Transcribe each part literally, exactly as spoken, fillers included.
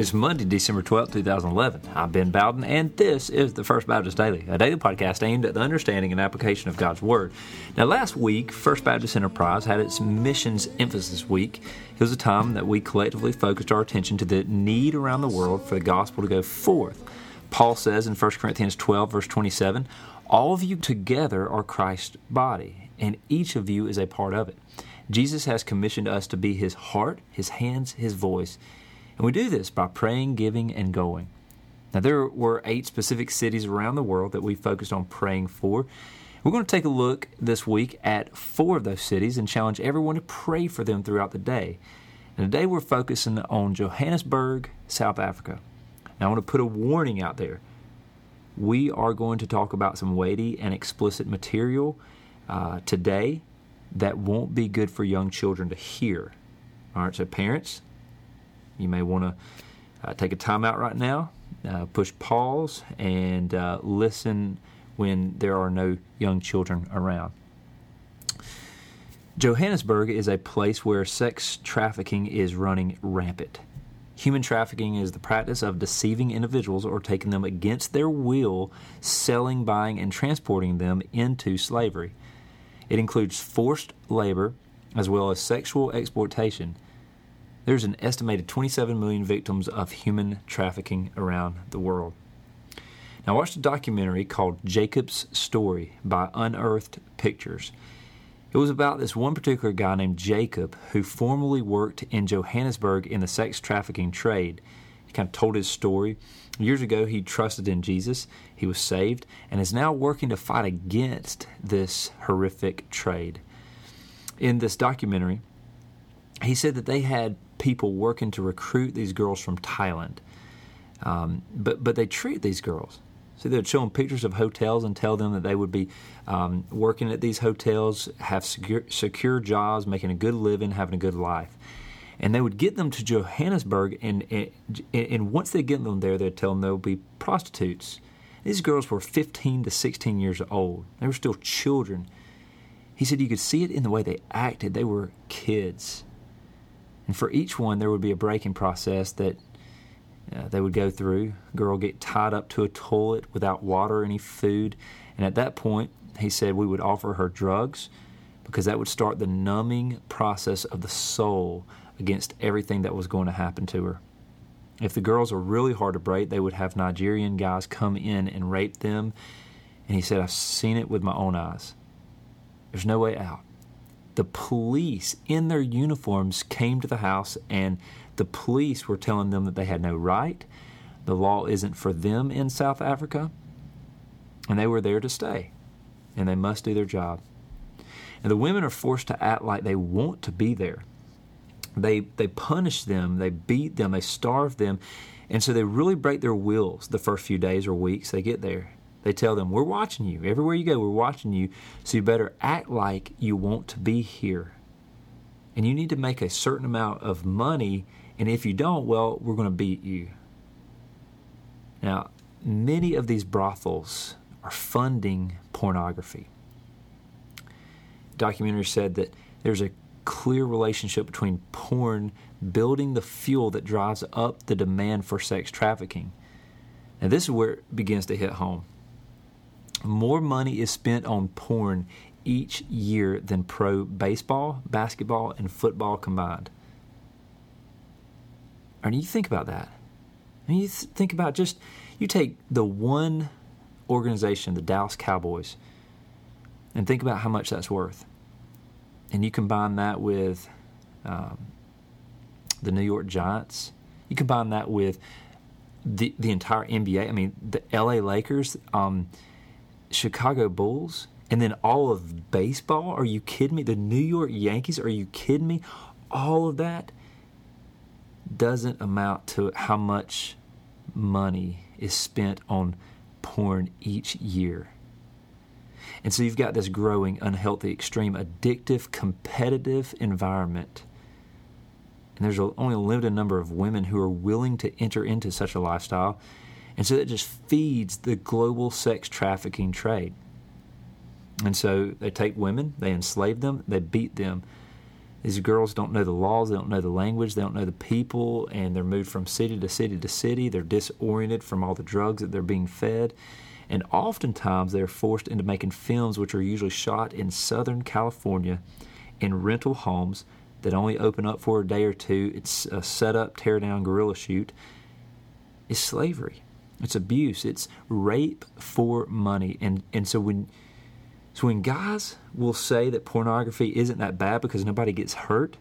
It's Monday, December twelfth, two thousand eleven. I'm Ben Bowden, and this is the First Baptist Daily, a daily podcast aimed at the understanding and application of God's Word. Now, last week, First Baptist Enterprise had its Missions Emphasis Week. It was a time that we collectively focused our attention to the need around the world for the gospel to go forth. Paul says in First Corinthians twelve, verse twenty-seven, all of you together are Christ's body, and each of you is a part of it. Jesus has commissioned us to be His heart, His hands, His voice. And we do this by praying, giving, and going. Now, there were eight specific cities around the world that we focused on praying for. We're going to take a look this week at four of those cities and challenge everyone to pray for them throughout the day. And today we're focusing on Johannesburg, South Africa. Now, I want to put a warning out there. We are going to talk about some weighty and explicit material uh, today that won't be good for young children to hear. All right, so parents, you may want to uh, take a time out right now, uh, push pause, and uh, listen when there are no young children around. Johannesburg is a place where sex trafficking is running rampant. Human trafficking is the practice of deceiving individuals or taking them against their will, selling, buying, and transporting them into slavery. It includes forced labor as well as sexual exploitation. There's an estimated twenty-seven million victims of human trafficking around the world. Now, watch the documentary called Jacob's Story by Unearthed Pictures. It was about this one particular guy named Jacob who formerly worked in Johannesburg in the sex trafficking trade. He kind of told his story. Years ago, he trusted in Jesus. He was saved and is now working to fight against this horrific trade. In this documentary, he said that they had people working to recruit these girls from Thailand. Um, but but they treat these girls. So they'd show them pictures of hotels and tell them that they would be um, working at these hotels, have secure, secure jobs, making a good living, having a good life. And they would get them to Johannesburg, and, and, and once they get them there, they'd tell them they'll be prostitutes. These girls were fifteen to sixteen years old. They were still children. He said you could see it in the way they acted. They were kids. And for each one, there would be a breaking process that uh, they would go through. Girl get tied up to a toilet without water or any food. And at that point, he said we would offer her drugs because that would start the numbing process of the soul against everything that was going to happen to her. If the girls are really hard to break, they would have Nigerian guys come in and rape them. And he said, I've seen it with my own eyes. There's no way out. The police in their uniforms came to the house, and the police were telling them that they had no right. The law isn't for them in South Africa, and they were there to stay, and they must do their job. And the women are forced to act like they want to be there. They they punish them, they beat them, they starve them, and so they really break their wills the first few days or weeks they get there. They tell them, we're watching you. Everywhere you go, we're watching you. So you better act like you want to be here. And you need to make a certain amount of money. And if you don't, well, we're going to beat you. Now, many of these brothels are funding pornography. The documentary said that there's a clear relationship between porn building the fuel that drives up the demand for sex trafficking. Now, this is where it begins to hit home. More money is spent on porn each year than pro baseball, basketball, and football combined. And you think about that. And you th- think about just, you take the one organization, the Dallas Cowboys, and think about how much that's worth. And you combine that with um, the New York Giants. You combine that with the the entire N B A. I mean, the L A Lakers, um, Chicago Bulls, and then all of baseball. Are you kidding me? The New York Yankees, are you kidding me? All of that doesn't amount to how much money is spent on porn each year. And so you've got this growing, unhealthy, extreme, addictive, competitive environment. And there's only a limited number of women who are willing to enter into such a lifestyle. And so that just feeds the global sex trafficking trade. And so they take women, they enslave them, they beat them. These girls don't know the laws, they don't know the language, they don't know the people, and they're moved from city to city to city. They're disoriented from all the drugs that they're being fed. And oftentimes they're forced into making films which are usually shot in Southern California in rental homes that only open up for a day or two. It's a set-up, tear-down guerrilla shoot. It's slavery. It's abuse. It's rape for money. And and so when so when guys will say that pornography isn't that bad because nobody gets hurt,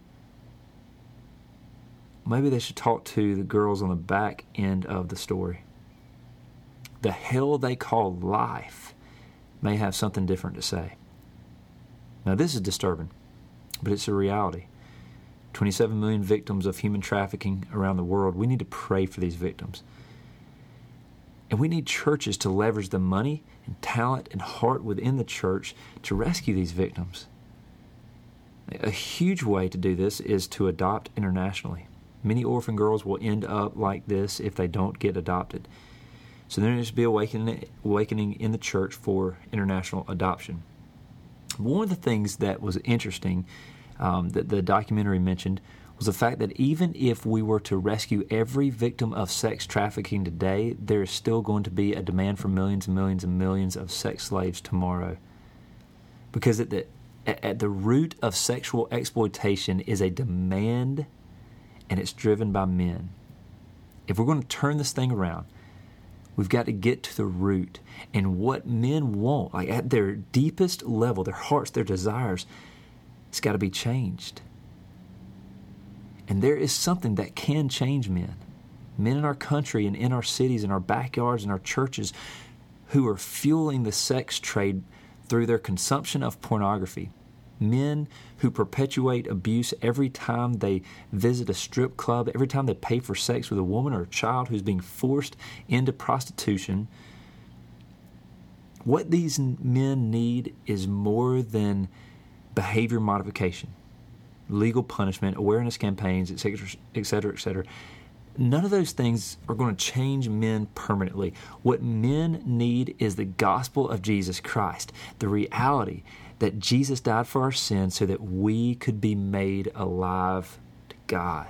maybe they should talk to the girls on the back end of the story. The hell they call life may have something different to say. Now, this is disturbing, but it's a reality. twenty-seven million victims of human trafficking around the world. We need to pray for these victims. And we need churches to leverage the money and talent and heart within the church to rescue these victims. A huge way to do this is to adopt internationally. Many orphan girls will end up like this if they don't get adopted. So there needs to be awakening, awakening in the church for international adoption. One of the things that was interesting um, that the documentary mentioned was the fact that even if we were to rescue every victim of sex trafficking today, there is still going to be a demand for millions and millions and millions of sex slaves tomorrow. Because at the, at the root of sexual exploitation is a demand, and it's driven by men. If we're going to turn this thing around, we've got to get to the root. And what men want, like at their deepest level, their hearts, their desires, it's got to be changed. And there is something that can change men. Men in our country and in our cities, in our backyards, in our churches, who are fueling the sex trade through their consumption of pornography. Men who perpetuate abuse every time they visit a strip club, every time they pay for sex with a woman or a child who's being forced into prostitution. What these men need is more than behavior modification, legal punishment, awareness campaigns, et cetera, et cetera, et cetera. None of those things are going to change men permanently. What men need is the gospel of Jesus Christ, the reality that Jesus died for our sins so that we could be made alive to God.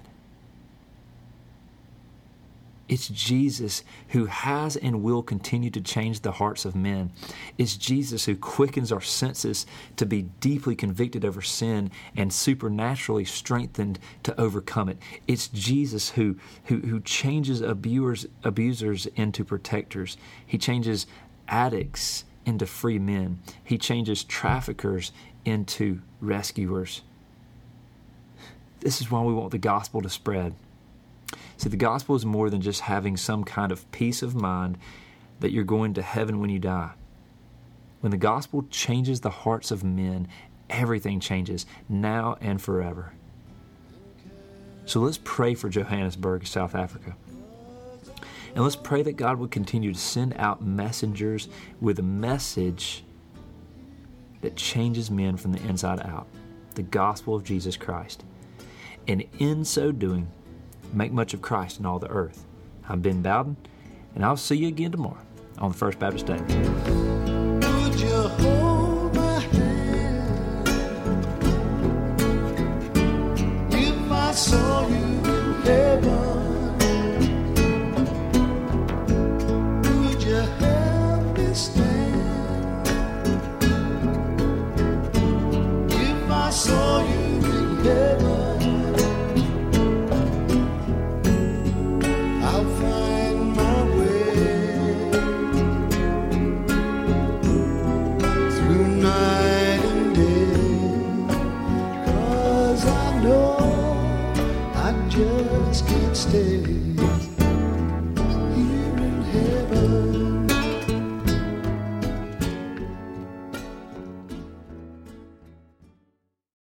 It's Jesus who has and will continue to change the hearts of men. It's Jesus who quickens our senses to be deeply convicted over sin and supernaturally strengthened to overcome it. It's Jesus who, who, who changes abusers, abusers into protectors. He changes addicts into free men. He changes traffickers into rescuers. This is why we want the gospel to spread. See, the gospel is more than just having some kind of peace of mind that you're going to heaven when you die. When the gospel changes the hearts of men, everything changes now and forever. So let's pray for Johannesburg, South Africa. And let's pray that God would continue to send out messengers with a message that changes men from the inside out, the gospel of Jesus Christ. And in so doing, make much of Christ in all the earth. I'm Ben Bowden, and I'll see you again tomorrow on the First Baptist Daily. Would you hold my hand if I saw you in heaven? Would you help me stand if I saw you in heaven? Just can't stay.